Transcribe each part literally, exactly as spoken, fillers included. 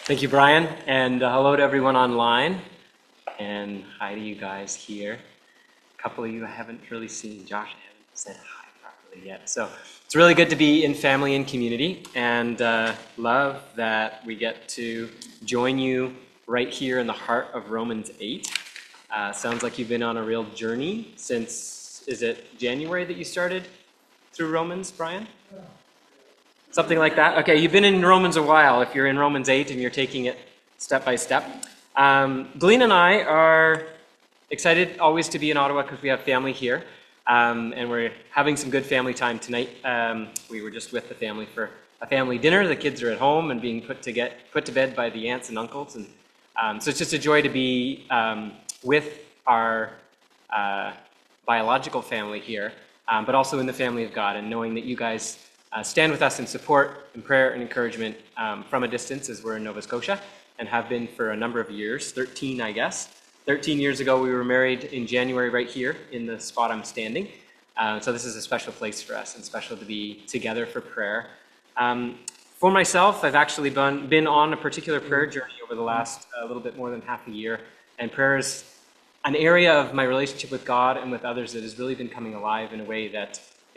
Thank you, Brian, and uh, hello to everyone online, and hi to you guys here. A couple of you I haven't really seen. Josh, I haven't said hi properly yet. So it's really good to be in family and community, and uh, love that we get to join you right here in the heart of Romans eight. Uh, sounds like you've been on a real journey since, is it January that you started through Romans, Brian? Something like that? Okay, you've been in Romans a while if you're in Romans eight and you're taking it step by step. Um, Glenn and I are excited always to be in Ottawa because we have family here. Um, and we're having some good family time tonight. Um, we were just with the family for a family dinner. The kids are at home and being put to get put to bed by the aunts and uncles. And um, so it's just a joy to be um, with our uh, biological family here, um, but also in the family of God, and knowing that you guys Uh, stand with us in support and prayer and encouragement um, from a distance, as we're in Nova Scotia and have been for a number of years, thirteen I guess. thirteen years ago we were married in January right here in the spot I'm standing. Uh, so this is a special place for us and special to be together for prayer. Um, for myself, I've actually been, been on a particular prayer journey over the last a uh, little bit more than half a year, and prayer is an area of my relationship with God and with others that has really been coming alive in a way that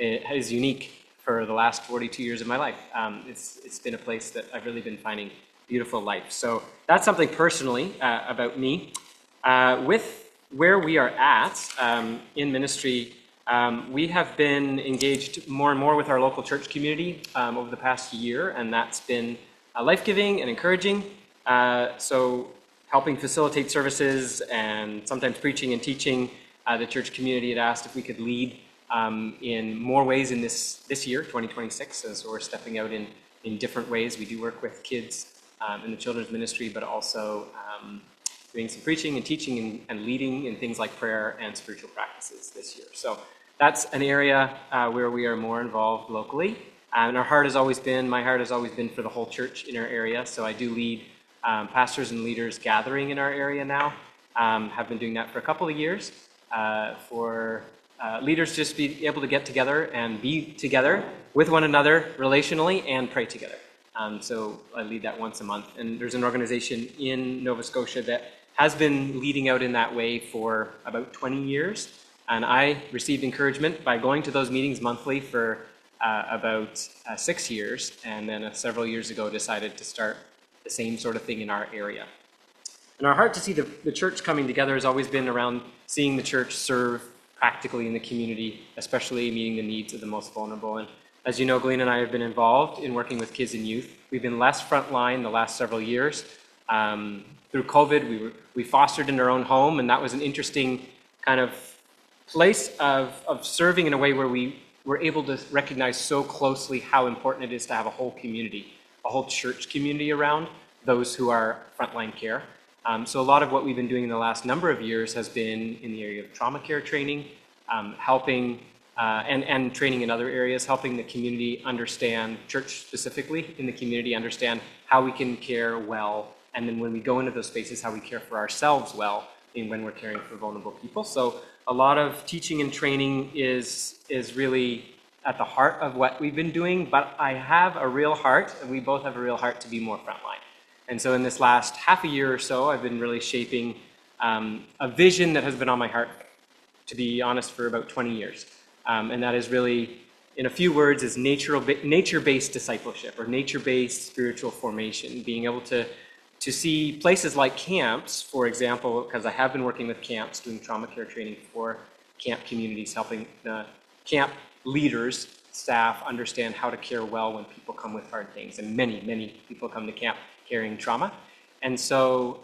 is unique for the last forty-two years of my life. Um, it's it's been a place that I've really been finding beautiful life. So that's something personally uh, about me. Uh, with where we are at um, in ministry, um, we have been engaged more and more with our local church community um, over the past year, and that's been uh, life-giving and encouraging. Uh, so helping facilitate services and sometimes preaching and teaching. Uh, the church community had asked if we could lead Um, in more ways in this this year, twenty twenty-six, as we're stepping out in, in different ways. We do work with kids um, in the children's ministry, but also um, doing some preaching and teaching and, and leading in things like prayer and spiritual practices this year. So that's an area uh, where we are more involved locally. And our heart has always been, my heart has always been for the whole church in our area. So I do lead um, pastors and leaders gathering in our area now. Um, have been doing that for a couple of years uh, for Uh, leaders just be able to get together and be together with one another relationally and pray together. Um, so I lead that once a month. And there's an organization in Nova Scotia that has been leading out in that way for about twenty years. And I received encouragement by going to those meetings monthly for uh, about uh, six years. And then uh, several years ago decided to start the same sort of thing in our area. And our heart to see the, the church coming together has always been around seeing the church serve practically in the community, especially meeting the needs of the most vulnerable. And as you know, Glenn and I have been involved in working with kids and youth. We've been less frontline the last several years. Um, through COVID, we were, we fostered in our own home, and that was an interesting kind of place of, of serving in a way where we were able to recognize so closely how important it is to have a whole community, a whole church community around those who are frontline care. Um, so a lot of what we've been doing in the last number of years has been in the area of trauma care training, um, helping, uh, and, and training in other areas, helping the community understand, church specifically in the community, understand how we can care well, and then when we go into those spaces, how we care for ourselves well in when we're caring for vulnerable people. So a lot of teaching and training is, is really at the heart of what we've been doing, but I have a real heart, and we both have a real heart to be more frontline. And so in this last half a year or so, I've been really shaping um, a vision that has been on my heart, to be honest, for about twenty years. Um, and that is really, in a few words, is nature-based discipleship or nature-based spiritual formation. Being able to, to see places like camps, for example, because I have been working with camps, doing trauma care training for camp communities, helping the camp leaders, staff understand how to care well when people come with hard things. And many, many people come to camp carrying trauma. And so,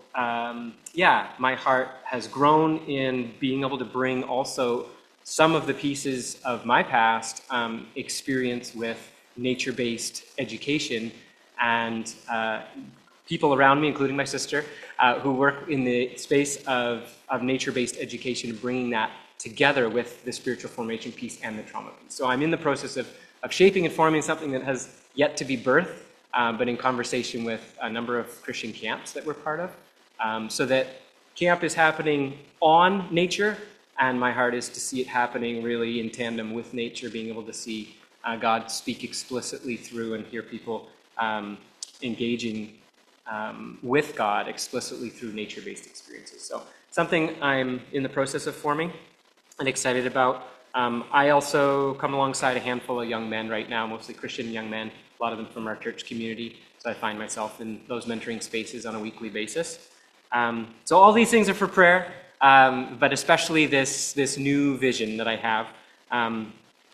um, yeah, my heart has grown in being able to bring also some of the pieces of my past um, experience with nature-based education and uh, people around me, including my sister, uh, who work in the space of, of nature-based education, bringing that together with the spiritual formation piece and the trauma piece. So I'm in the process of, of shaping and forming something that has yet to be birthed, Um, but in conversation with a number of Christian camps that we're part of, um, so that camp is happening on nature, and my heart is to see it happening really in tandem with nature, being able to see uh, God speak explicitly through and hear people um, engaging um, with God explicitly through nature-based experiences. So something I'm in the process of forming and excited about. Um, I also come alongside a handful of young men right now, mostly Christian young men, a lot of them from our church community. So I find myself in those mentoring spaces on a weekly basis. Um, so all these things are for prayer, um, but especially this, this new vision that I have, um,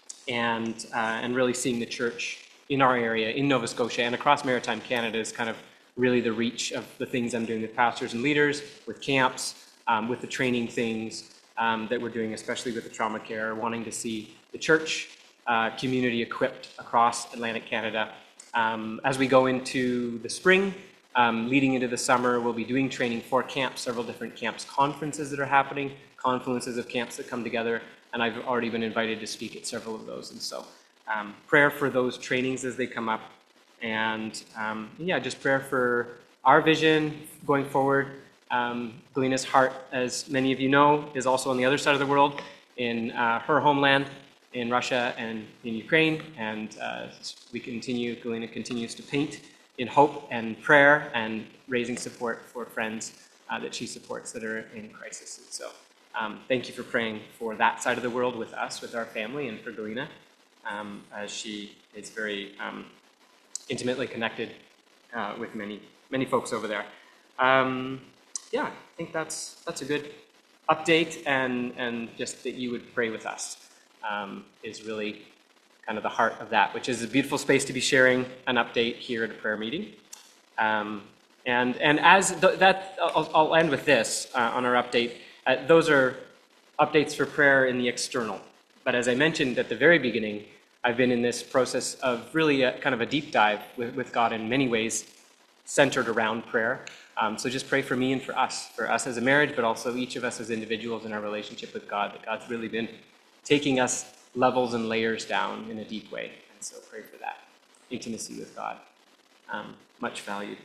and, uh, and really seeing the church in our area, in Nova Scotia and across Maritime Canada is kind of really the reach of the things I'm doing with pastors and leaders, with camps, um, with the training things um, that we're doing, especially with the trauma care, wanting to see the church uh, community equipped across Atlantic Canada. Um, as we go into the spring, um, leading into the summer, we'll be doing training for camps, several different camps conferences that are happening, confluences of camps that come together, and I've already been invited to speak at several of those. And so um, prayer for those trainings as they come up, and um, yeah, just prayer for our vision going forward. Um, Galena's heart, as many of you know, is also on the other side of the world, in uh, her homeland, in Russia and in Ukraine, and uh, we continue, Galena continues to paint in hope and prayer and raising support for friends uh, that she supports that are in crisis. And so um, thank you for praying for that side of the world with us, with our family, and for Galena, um, as she is very um, intimately connected uh, with many, many folks over there. Um, yeah, I think that's, that's a good update, and, and just that you would pray with us. Um, is really kind of the heart of that, which is a beautiful space to be sharing an update here at a prayer meeting. Um, and, and as th that, I'll, I'll end with this uh, on our update. Uh, those are updates for prayer in the external. But as I mentioned at the very beginning, I've been in this process of really a, kind of a deep dive with, with God in many ways centered around prayer. Um, so just pray for me and for us, for us as a marriage, but also each of us as individuals in our relationship with God, that God's really been taking us levels and layers down in a deep way. And so pray for that intimacy with God. Um, much valued.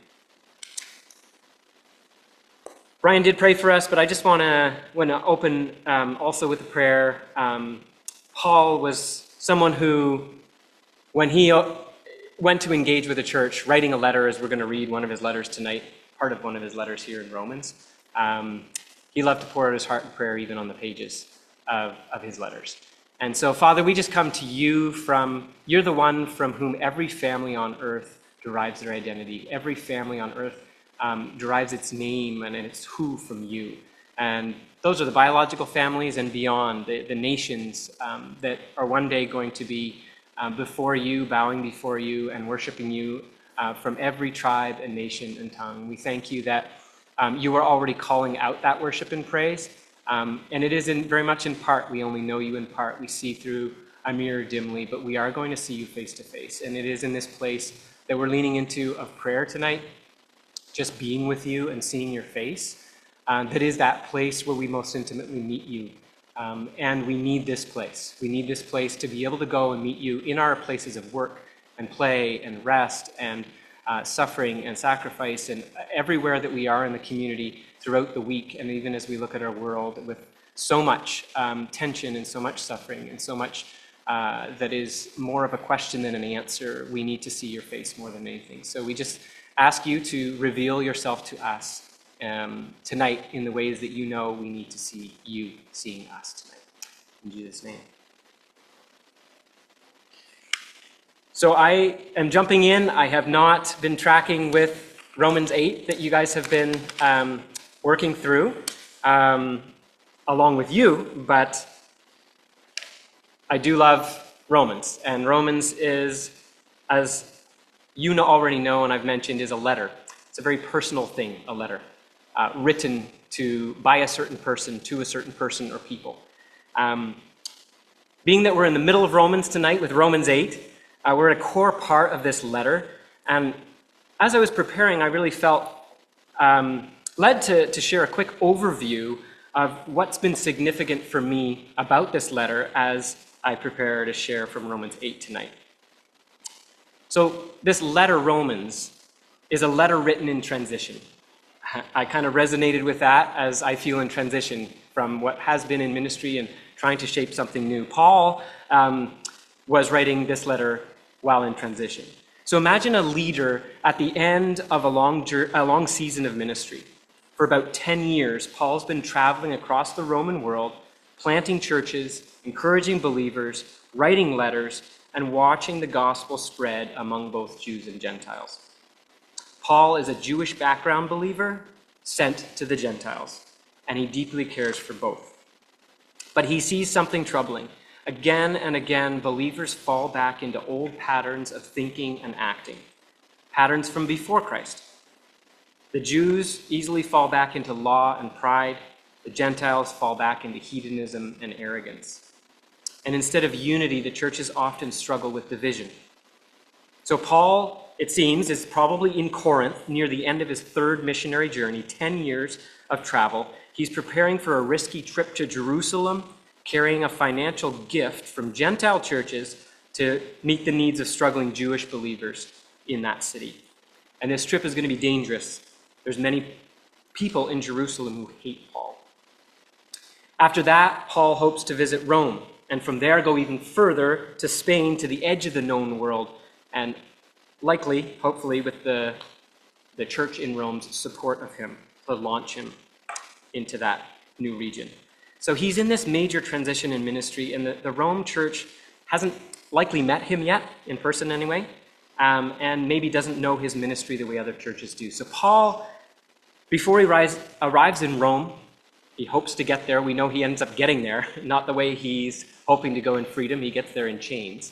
Brian did pray for us, but I just want to want to open um, also with a prayer. Um, Paul was someone who, when he went to engage with a church, writing a letter, as we're going to read one of his letters tonight, part of one of his letters here in Romans, um, he loved to pour out his heart in prayer even on the pages Of, of his letters. And so, Father, we just come to you from, you're the one from whom every family on earth derives their identity. Every family on earth um, derives its name and its who from you. And those are the biological families and beyond, the, the nations um, that are one day going to be uh, before you, bowing before you and worshiping you uh, from every tribe and nation and tongue. We thank you that um, you are already calling out that worship and praise. Um, and it is in, very much in part. We only know you in part. We see through a mirror dimly, but we are going to see you face to face. And it is in this place that we're leaning into of prayer tonight, just being with you and seeing your face. Um, that is that place where we most intimately meet you. Um, and we need this place. We need this place to be able to go and meet you in our places of work and play and rest and uh, suffering and sacrifice, and everywhere that we are in the community throughout the week, and even as we look at our world with so much um, tension and so much suffering and so much uh, that is more of a question than an answer, we need to see your face more than anything. So we just ask you to reveal yourself to us um, tonight in the ways that you know we need to see you seeing us tonight. In Jesus' name. So I am jumping in. I have not been tracking with Romans eight that you guys have been um, working through um, along with you, but I do love Romans. And Romans is, as you know, already know and I've mentioned, is a letter. It's a very personal thing, a letter, uh, written to by a certain person, to a certain person or people. Um, being that we're in the middle of Romans tonight with Romans eight, uh, we're at a core part of this letter. And as I was preparing, I really felt um, led to, to share a quick overview of what's been significant for me about this letter as I prepare to share from Romans eight tonight. So this letter, Romans, is a letter written in transition. I kind of resonated with that as I feel in transition from what has been in ministry and trying to shape something new. Paul um, was writing this letter while in transition. So imagine a leader at the end of a long, a long season of ministry. For about ten years, Paul's been traveling across the Roman world, planting churches, encouraging believers, writing letters, and watching the gospel spread among both Jews and Gentiles. Paul is a Jewish background believer sent to the Gentiles, and he deeply cares for both. But he sees something troubling. Again and again, believers fall back into old patterns of thinking and acting, patterns from before Christ. The Jews easily fall back into law and pride. The Gentiles fall back into hedonism and arrogance. And instead of unity, the churches often struggle with division. So Paul, it seems, is probably in Corinth near the end of his third missionary journey, ten years of travel. He's preparing for a risky trip to Jerusalem, carrying a financial gift from Gentile churches to meet the needs of struggling Jewish believers in that city. And this trip is going to be dangerous. There's many people in Jerusalem who hate Paul. After that, Paul hopes to visit Rome, and from there go even further to Spain, to the edge of the known world, and likely, hopefully, with the, the church in Rome's support of him, to launch him into that new region. So he's in this major transition in ministry, and the, the Rome church hasn't likely met him yet, in person anyway, um, and maybe doesn't know his ministry the way other churches do. So Paul, before he rise, arrives in Rome, he hopes to get there. We know he ends up getting there, not the way he's hoping to go in freedom. He gets there in chains.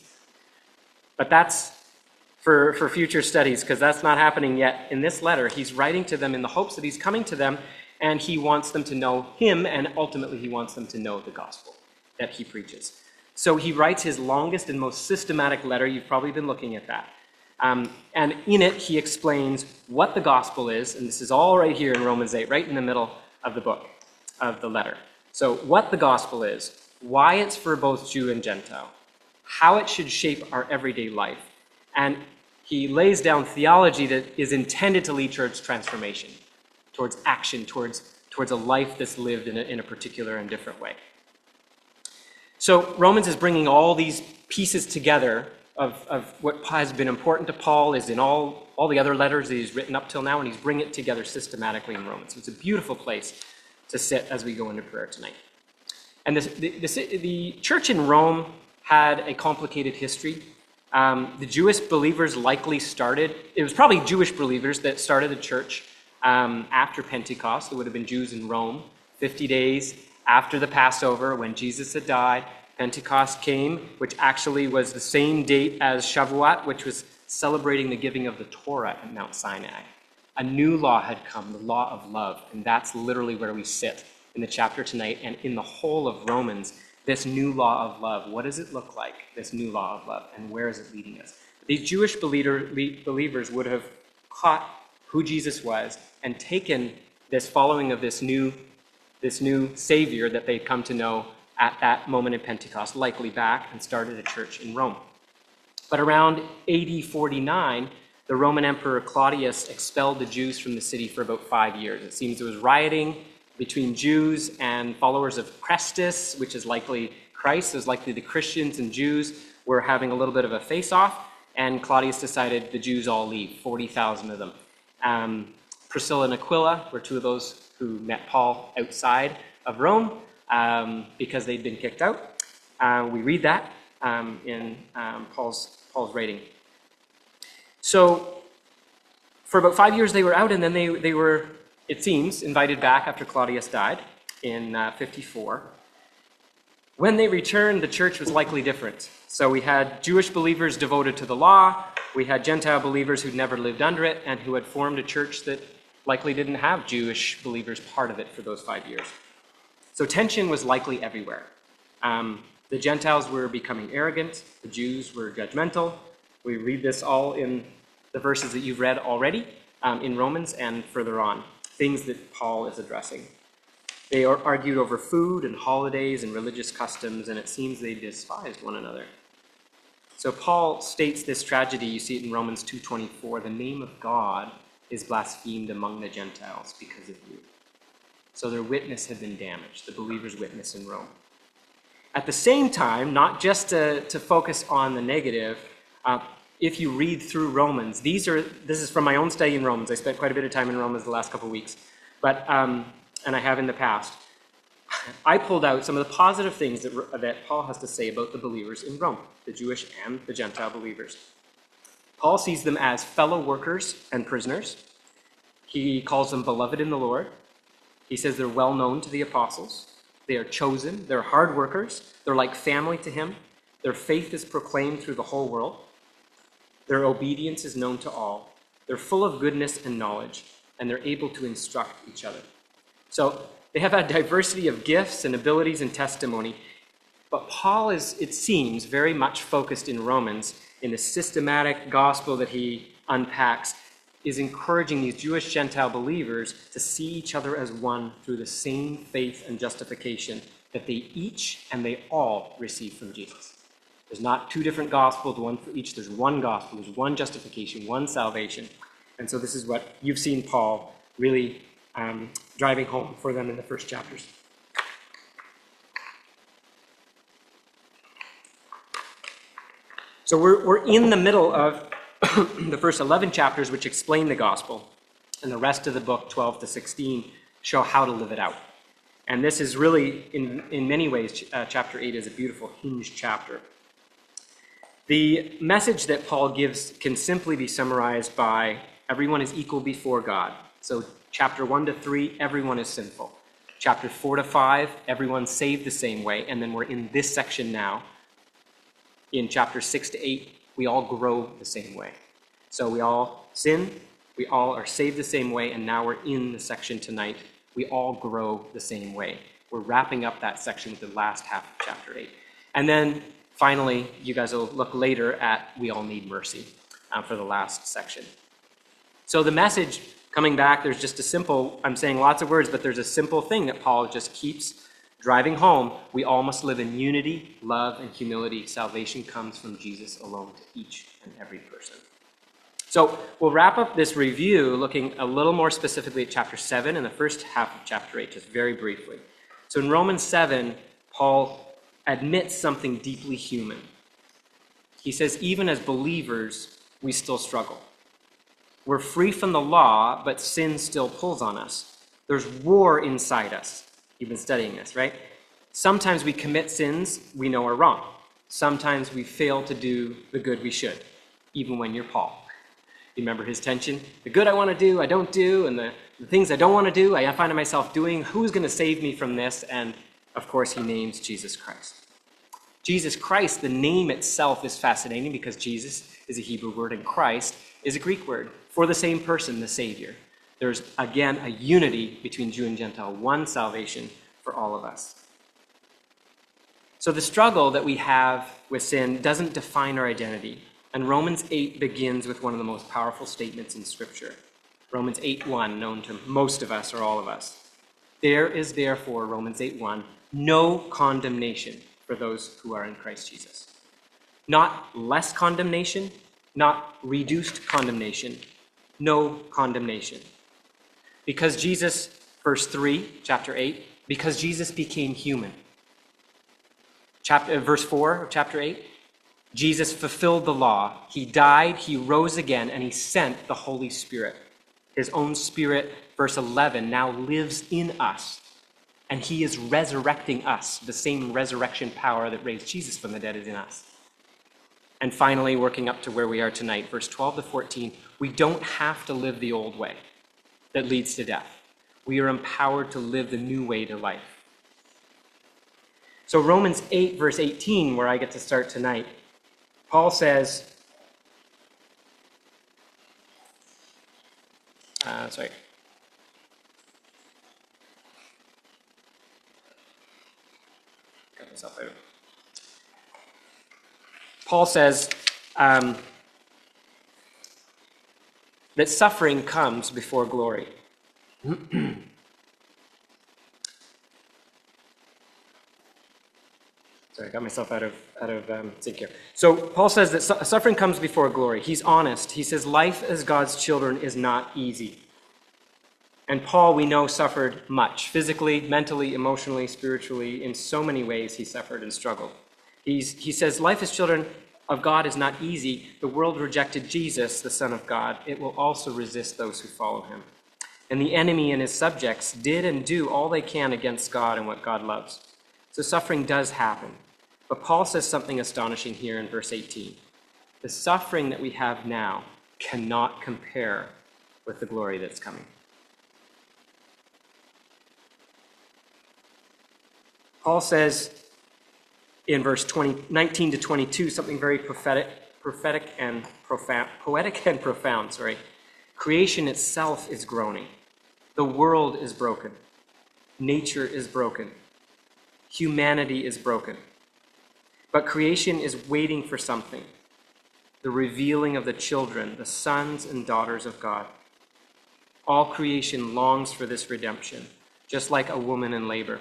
But that's for, for future studies, because that's not happening yet. In this letter, he's writing to them in the hopes that he's coming to them, and he wants them to know him, and ultimately he wants them to know the gospel that he preaches. So he writes his longest and most systematic letter. You've probably been looking at that. Um, and in it, he explains what the gospel is, and this is all right here in Romans eight, right in the middle of the book, of the letter. So what the gospel is, why it's for both Jew and Gentile, how it should shape our everyday life, and he lays down theology that is intended to lead towards transformation, towards action, towards, towards a life that's lived in a, in a particular and different way. So Romans is bringing all these pieces together of, of what has been important to Paul, is in all, all the other letters that he's written up till now, and he's bringing it together systematically in Romans. So it's a beautiful place to sit as we go into prayer tonight. And this, the, the, the church in Rome had a complicated history. Um, the Jewish believers likely started, it was probably Jewish believers that started the church um, after Pentecost. There would have been Jews in Rome. fifty days after the Passover, when Jesus had died, Pentecost came, which actually was the same date as Shavuot, which was celebrating the giving of the Torah at Mount Sinai. A new law had come, the law of love, and that's literally where we sit in the chapter tonight, and in the whole of Romans, this new law of love. What does it look like, this new law of love, and where is it leading us? These Jewish believer, believers would have caught who Jesus was and taken this following of this new, this new Savior that they'd come to know at that moment in Pentecost, likely back, and started a church in Rome. But around A D forty-nine, the Roman Emperor Claudius expelled the Jews from the city for about five years. It seems there was rioting between Jews and followers of Christus, which is likely Christ. It was likely the Christians and Jews were having a little bit of a face-off, and Claudius decided the Jews all leave, forty thousand of them. Um, Priscilla and Aquila were two of those who met Paul outside of Rome um, because they'd been kicked out. Uh, we read that um, in um, Paul's, Paul's writing. So for about five years they were out, and then they, they were, it seems, invited back after Claudius died in uh, fifty-four. When they returned, the church was likely different. So we had Jewish believers devoted to the law, we had Gentile believers who'd never lived under it and who had formed a church that likely didn't have Jewish believers part of it for those five years. So tension was likely everywhere. Um, the Gentiles were becoming arrogant, the Jews were judgmental. We read this all in the verses that you've read already um, in Romans and further on, things that Paul is addressing. They argued over food and holidays and religious customs, and it seems they despised one another. So Paul states this tragedy, you see it in Romans two twenty-four, the name of God is blasphemed among the Gentiles because of you. So their witness had been damaged, the believers' witness in Rome. At the same time, not just to, to focus on the negative, uh, if you read through Romans, these are, this is from my own study in Romans. I spent quite a bit of time in Romans the last couple of weeks, but, um, and I have in the past. I pulled out some of the positive things that, that Paul has to say about the believers in Rome, the Jewish and the Gentile believers. Paul sees them as fellow workers and prisoners. He calls them beloved in the Lord. He says they're well known to the apostles. They are chosen. They're hard workers. They're like family to him. Their faith is proclaimed through the whole world. Their obedience is known to all. They're full of goodness and knowledge, and they're able to instruct each other. So they have a diversity of gifts and abilities and testimony, but Paul is, it seems, very much focused in Romans in the systematic gospel that he unpacks, is encouraging these Jewish Gentile believers to see each other as one through the same faith and justification that they each and they all receive from Jesus. There's not two different gospels, one for each. There's one gospel. There's one justification, one salvation. And so this is what you've seen Paul really um, driving home for them in the first chapters. So we're, we're in the middle of the first eleven chapters, which explain the gospel, and the rest of the book, twelve to sixteen, show how to live it out. And this is really, in, in many ways, uh, chapter eight is a beautiful hinged chapter. The message that Paul gives can simply be summarized by everyone is equal before God. So chapter one to three, everyone is sinful. Chapter four to five, everyone's saved the same way. And then we're in this section now. In chapter six to eight, we all grow the same way. So we all sin, we all are saved the same way, and now we're in the section tonight. We all grow the same way. We're wrapping up that section with the last half of chapter eight. And then finally, you guys will look later at we all need mercy um, for the last section. So the message coming back, there's just a simple, I'm saying lots of words, but there's a simple thing that Paul just keeps driving home. We all must live in unity, love, and humility. Salvation comes from Jesus alone to each and every person. So we'll wrap up this review looking a little more specifically at chapter seven and the first half of chapter eight, just very briefly. So in Romans seven, Paul admits something deeply human. He says, even as believers, we still struggle. We're free from the law, but sin still pulls on us. There's war inside us. You've been studying this, right? Sometimes we commit sins we know are wrong. Sometimes we fail to do the good we should, even when you're Paul. You remember his tension? The good I want to do, I don't do, and the, the things I don't want to do, I find myself doing. Who's going to save me from this? And of course, he names Jesus Christ. Jesus Christ, the name itself is fascinating because Jesus is a Hebrew word and Christ is a Greek word for the same person, the Savior. There's, again, a unity between Jew and Gentile, one salvation for all of us. So the struggle that we have with sin doesn't define our identity. And Romans eight begins with one of the most powerful statements in Scripture. Romans eight one, known to most of us or all of us. There is therefore, Romans eight one, no condemnation for those who are in Christ Jesus. Not less condemnation, not reduced condemnation, no condemnation. Because Jesus, verse three, chapter eight, because Jesus became human. Chapter, verse four of chapter eight, Jesus fulfilled the law. He died, he rose again, and he sent the Holy Spirit. His own Spirit, verse eleven, now lives in us. And he is resurrecting us. The same resurrection power that raised Jesus from the dead is in us. And finally, working up to where we are tonight, verse twelve to fourteen, we don't have to live the old way that leads to death. We are empowered to live the new way to life. So Romans eight, verse eighteen, where I get to start tonight, Paul says, uh, sorry. Got myself out. Paul says um, that suffering comes before glory. Sorry, I got myself out of out of um, sync here. So Paul says that su- suffering comes before glory. He's honest. He says life as God's children is not easy. And Paul, we know, suffered much, physically, mentally, emotionally, spiritually. In so many ways, he suffered and struggled. He's, he says life as children of God is not easy. The world rejected Jesus, the Son of God. It will also resist those who follow him. And the enemy and his subjects did and do all they can against God and what God loves. So suffering does happen. But Paul says something astonishing here in verse eighteen. The suffering that we have now cannot compare with the glory that's coming. Paul says in verse twenty, nineteen to twenty-two something very prophetic, prophetic and profound, poetic and profound. Sorry, creation itself is groaning. The world is broken. Nature is broken. Humanity is broken. But creation is waiting for something. The revealing of the children, the sons and daughters of God. All creation longs for this redemption, just like a woman in labor.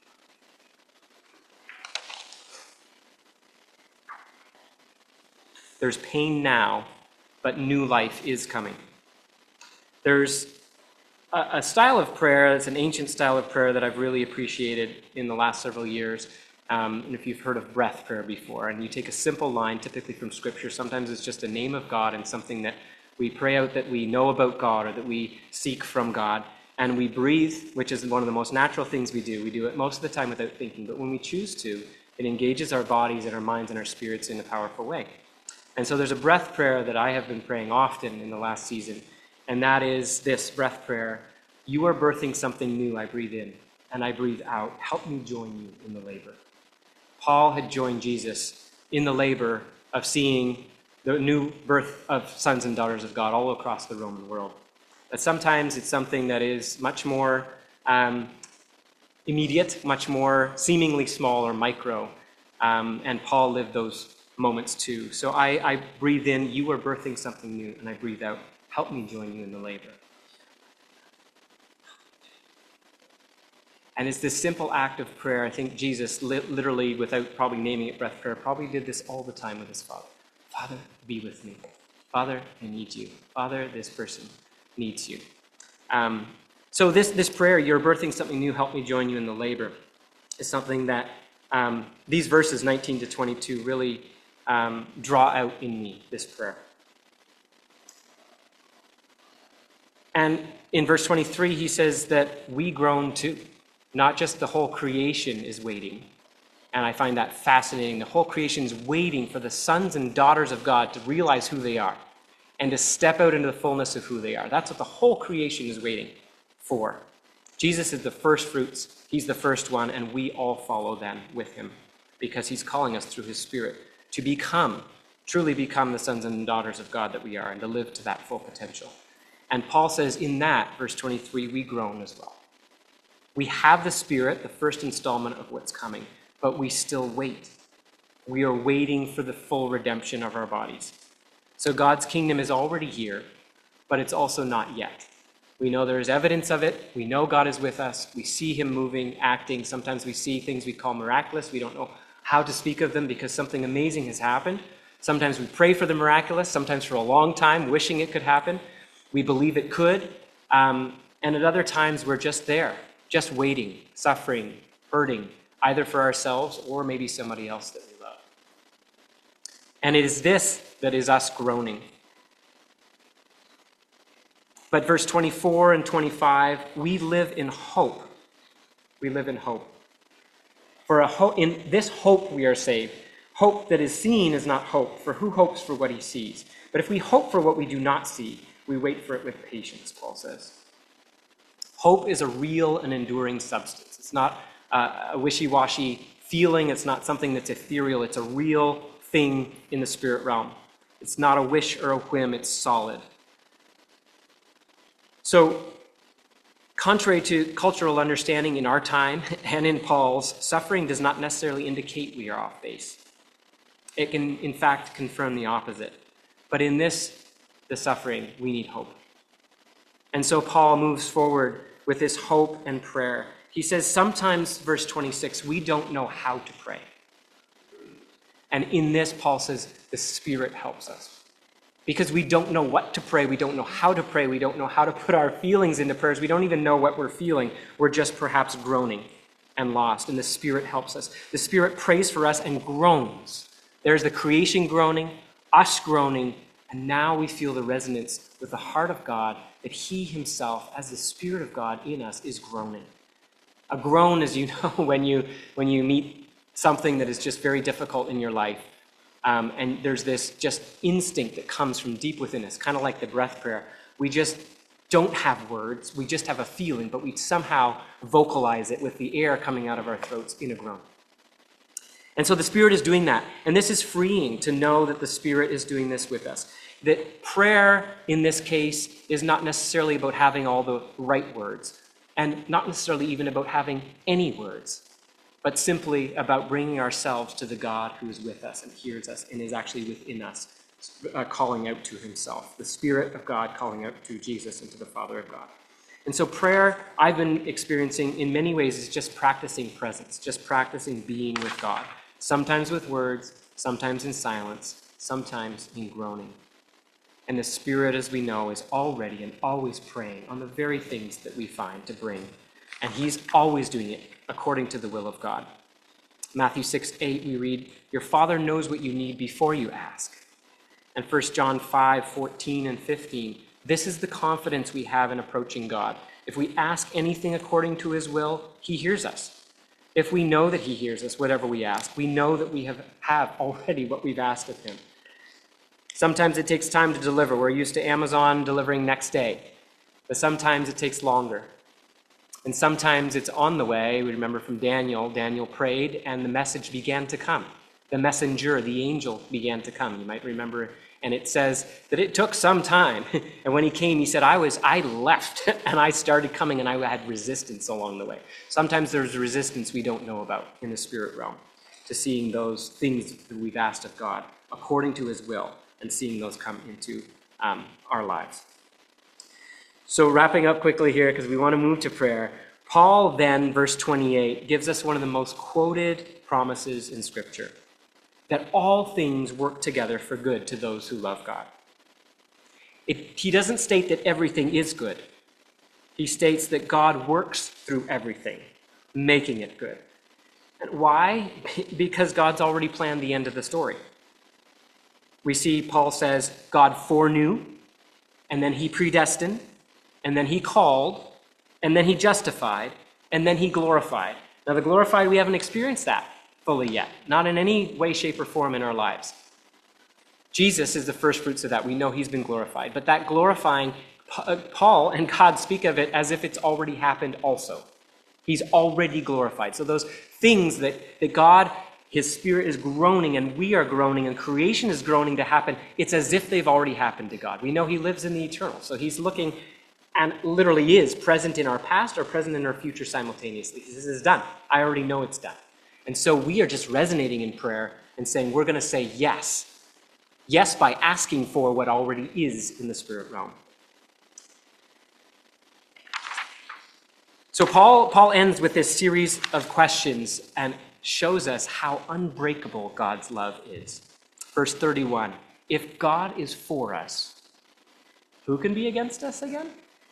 There's pain now, but new life is coming. There's a, a style of prayer, it's an ancient style of prayer that I've really appreciated in the last several years. Um, and if you've heard of breath prayer before, and you take a simple line, typically from Scripture, sometimes it's just a name of God and something that we pray out that we know about God or that we seek from God, and we breathe, which is one of the most natural things we do. We do it most of the time without thinking, but when we choose to, it engages our bodies and our minds and our spirits in a powerful way. And so there's a breath prayer that I have been praying often in the last season, and that is this breath prayer: you are birthing something new. I breathe in, and I breathe out. Help me join you in the labor. Paul had joined Jesus in the labor of seeing the new birth of sons and daughters of God all across the Roman world. But sometimes it's something that is much more um, immediate, much more seemingly small or micro, um, and Paul lived those moments too. So I, I breathe in, you are birthing something new, and I breathe out, help me join you in the labor. And it's this simple act of prayer. I think Jesus, li- literally, without probably naming it breath prayer, probably did this all the time with his Father. Father, be with me. Father, I need you. Father, this person needs you. Um, so this, this prayer, you're birthing something new, help me join you in the labor, is something that um, these verses, nineteen to twenty-two, really um, draw out in me, this prayer. And in verse twenty-three, he says that we groan too. Not just the whole creation is waiting. And I find that fascinating. The whole creation is waiting for the sons and daughters of God to realize who they are and to step out into the fullness of who they are. That's what the whole creation is waiting for. Jesus is the first fruits. He's the first one, and we all follow then with him because he's calling us through his Spirit to become, truly become the sons and daughters of God that we are and to live to that full potential. And Paul says in that, verse twenty-three, we groan as well. We have the Spirit, the first installment of what's coming, but we still wait. We are waiting for the full redemption of our bodies. So God's kingdom is already here, but it's also not yet. We know there is evidence of it. We know God is with us. We see him moving, acting. Sometimes we see things we call miraculous. We don't know how to speak of them because something amazing has happened. Sometimes we pray for the miraculous, sometimes for a long time, wishing it could happen. We believe it could. Um, and at other times, we're just there. Just waiting, suffering, hurting, either for ourselves or maybe somebody else that we love. And it is this that is us groaning. But verse twenty-four and twenty-five, we live in hope. We live in hope. For a ho- in this hope we are saved. Hope that is seen is not hope, for who hopes for what he sees? But if we hope for what we do not see, we wait for it with patience, Paul says. Hope is a real and enduring substance. It's not uh, a wishy-washy feeling. It's not something that's ethereal. It's a real thing in the spirit realm. It's not a wish or a whim. It's solid. So, contrary to cultural understanding in our time and in Paul's, suffering does not necessarily indicate we are off base. It can, in fact, confirm the opposite. But in this, the suffering, we need hope. And so Paul moves forward with this hope and prayer. He says sometimes, verse twenty-six, we don't know how to pray. And in this, Paul says, the Spirit helps us. Because we don't know what to pray, we don't know how to pray, we don't know how to put our feelings into prayers, we don't even know what we're feeling. We're just perhaps groaning and lost, and the Spirit helps us. The Spirit prays for us and groans There's the creation groaning, us groaning, and now we feel the resonance with the heart of God that he himself, as the Spirit of God in us, is groaning. A groan, as you know, when you when you meet something that is just very difficult in your life, um, and there's this just instinct that comes from deep within us, kind of like the breath prayer. We just don't have words, we just have a feeling, but we somehow vocalize it with the air coming out of our throats in a groan. And so the Spirit is doing that. And this is freeing to know that the Spirit is doing this with us. That prayer, in this case, is not necessarily about having all the right words, and not necessarily even about having any words, but simply about bringing ourselves to the God who is with us and hears us and is actually within us, uh, calling out to himself. The Spirit of God calling out to Jesus and to the Father of God. And so prayer, I've been experiencing in many ways, is just practicing presence, just practicing being with God. Sometimes with words, sometimes in silence, sometimes in groaning. And the Spirit, as we know, is already and always praying on the very things that we find to bring. And he's always doing it according to the will of God. Matthew six eight, we read, "Your Father knows what you need before you ask." And First John five fourteen and fifteen, "This is the confidence we have in approaching God. If we ask anything according to his will, he hears us. If we know that he hears us, whatever we ask, we know that we have, have already what we've asked of him." Sometimes it takes time to deliver. We're used to Amazon delivering next day. But sometimes it takes longer. And sometimes it's on the way. We remember from Daniel, Daniel prayed and the message began to come. The messenger, the angel, began to come. You might remember, and it says that it took some time. And when he came, he said, I was, I left and I started coming and I had resistance along the way. Sometimes there's resistance we don't know about in the spirit realm to seeing those things that we've asked of God according to his will and seeing those come into um, our lives. So wrapping up quickly here, because we want to move to prayer, Paul then, verse twenty-eight, gives us one of the most quoted promises in Scripture, that all things work together for good to those who love God. It, he doesn't state that everything is good. He states that God works through everything, making it good. And why? Because God's already planned the end of the story. We see Paul says God foreknew, and then he predestined, and then he called, and then he justified, and then he glorified. Now the glorified, we haven't experienced that fully yet, not in any way, shape, or form in our lives. Jesus is the first fruits of that. We know he's been glorified. But that glorifying, Paul and God speak of it as if it's already happened also. He's already glorified. So those things that, that God, his Spirit is groaning and we are groaning and creation is groaning to happen, it's as if they've already happened to God. We know he lives in the eternal. So he's looking and literally is present in our past or present in our future simultaneously. This is done. I already know it's done. And so we are just resonating in prayer and saying we're going to say yes. Yes by asking for what already is in the spirit realm. So Paul, Paul ends with this series of questions and shows us how unbreakable God's love is. Verse thirty-one, if God is for us, who can be against us again?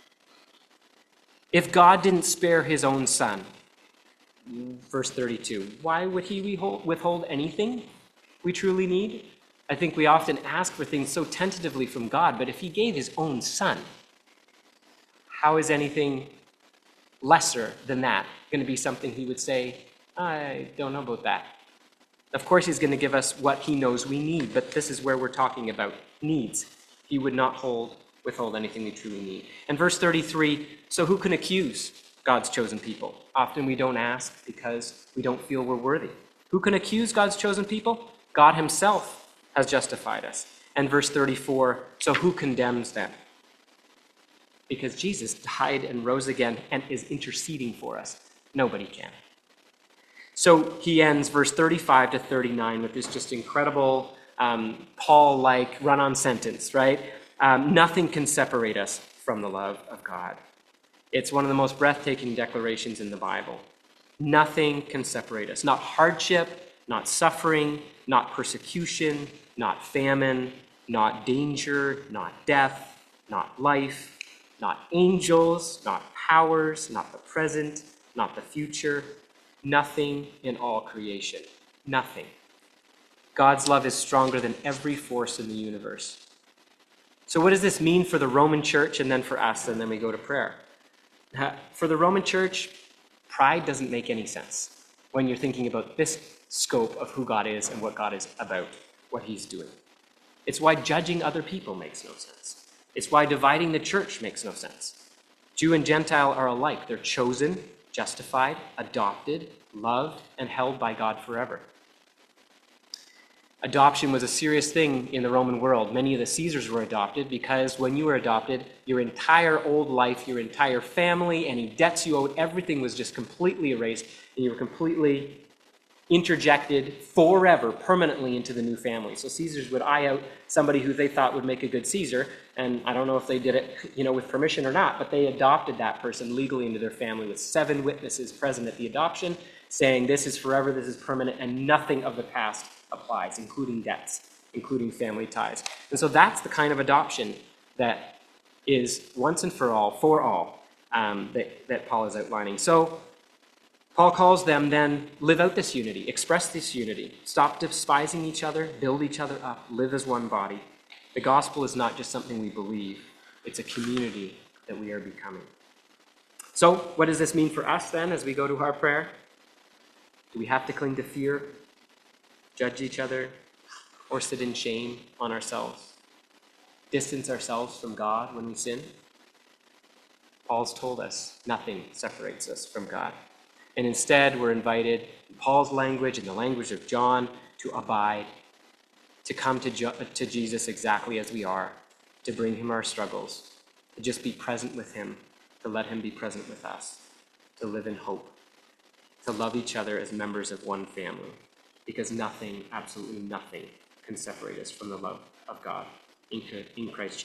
If God didn't spare his own son, verse thirty-two, why would he withhold anything we truly need? I think we often ask for things so tentatively from God, but if he gave his own son, how is anything lesser than that going to be something he would say, I don't know about that? Of course he's going to give us what he knows we need, but this is where we're talking about needs. He would not hold, withhold anything we truly need. And verse thirty-three, so who can accuse God's chosen people? Often we don't ask because we don't feel we're worthy. Who can accuse God's chosen people? God himself has justified us. And verse thirty-four, so who condemns them? Because Jesus died and rose again and is interceding for us. Nobody can. So he ends verse thirty-five to thirty-nine with this just incredible um, Paul-like run-on sentence, right? Um, nothing can separate us from the love of God. It's one of the most breathtaking declarations in the Bible. Nothing can separate us. Not hardship, not suffering, not persecution, not famine, not danger, not death, not life, not angels, not powers, not the present, not the future. Nothing in all creation. Nothing God's love is stronger than every force in the universe. So what does this mean for the Roman church and then for us? And then we go to prayer. For the Roman church, pride doesn't make any sense when you're thinking about this scope of who God is and what God is about, what he's doing. It's why judging other people makes no sense. It's why dividing the church makes no sense. Jew and Gentile are alike. They're chosen, justified, adopted, loved, and held by God forever. Adoption was a serious thing in the Roman world. Many of the Caesars were adopted because when you were adopted, your entire old life, your entire family, any debts you owed, everything was just completely erased, and you were completely interjected forever, permanently into the new family. So Caesars would eye out somebody who they thought would make a good Caesar, and I don't know if they did it, you know, with permission or not, but they adopted that person legally into their family with seven witnesses present at the adoption, saying this is forever, this is permanent, and nothing of the past applies, including debts, including family ties. And so that's the kind of adoption that is once and for all, for all, um, that, that Paul is outlining. So Paul calls them then, live out this unity, express this unity, stop despising each other, build each other up, live as one body. The gospel is not just something we believe, it's a community that we are becoming. So what does this mean for us then as we go to our prayer? Do we have to cling to fear, judge each other, or sit in shame on ourselves? Distance ourselves from God when we sin? Paul's told us nothing separates us from God. And instead, we're invited, in Paul's language and the language of John, to abide, to come to, jo- to Jesus exactly as we are, to bring him our struggles, to just be present with him, to let him be present with us, to live in hope, to love each other as members of one family, because nothing, absolutely nothing, can separate us from the love of God in Christ Jesus.